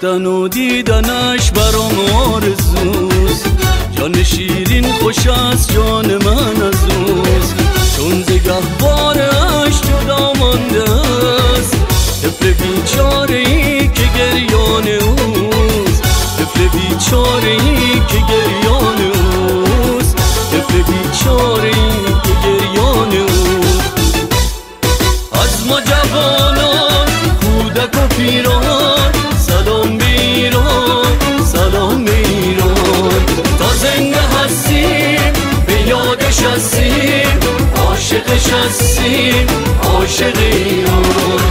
رفتن و دیدنش برام آرزوست. جان شیرین خوش است جان من از اوست، چون ز گهوارش جدا مانده است. طفل بیچاره‌ای که گریان اوست، طفل بیچاره‌ای که گریان اوست، طفل بیچاره‌ای که گریان اوست. از ما جوانان کودک و پیران سلام به ایران، سلام به ایران. تا زنده هستیم به یادش هستیم، عاشقش هستیم، عاشق ایران.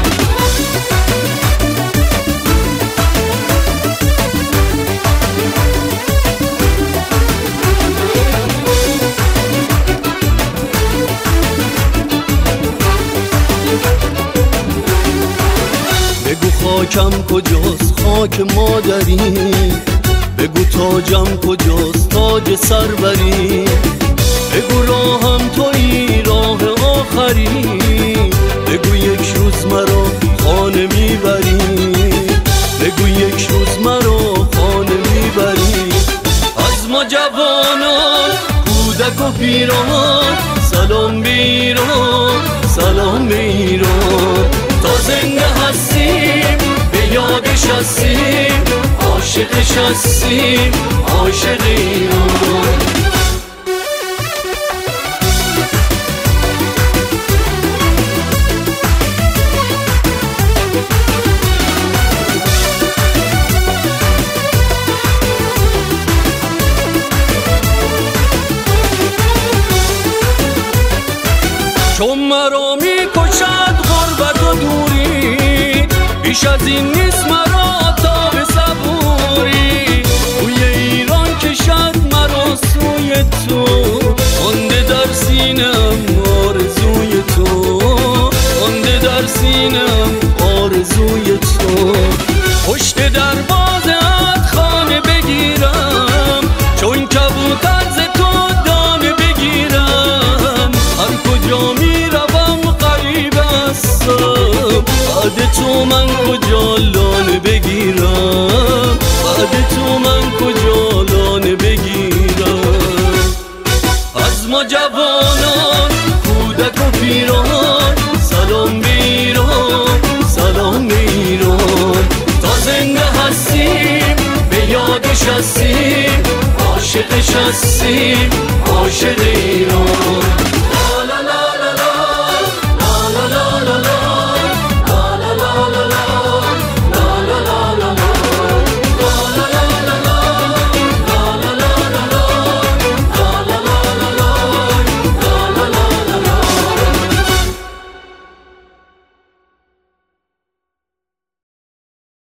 بگو خاکم کجاست خاک مادری، بگو تاجم کجاست تاج سروری. بگو راهم تویی راه آخری، بگو یک روز مرا خانه میبری، بگو یک روز مرا خانه میبری. از ما جوانان کودک و پیران سلام به ایران، سلام به ایران. تا زنده هستیم به یادش هستیم، عاشقش هستیم، عاشق ایران. چون مرا میکشد غربت و دوری، بیش از این نیست مرا تاب صبوری. بوی ایران کشد مرا سوی تو، مانده در سینم آرزوی تو، مانده در سینم آرزوی تو. پشت دروازه‌ات خانه بگیرم، چون کبوتر ز تو دانه بگیرم. هر کجا میروم غریب هستم، بعد تو من کجا لانه بگیرم، بعد تو من کجا لانه بگیرم. از ما جوانان کودک و پیران سلام به ایران، سلام به ایران. تا زنده هستیم به یادش هستیم، عاشقش هستیم، عاشق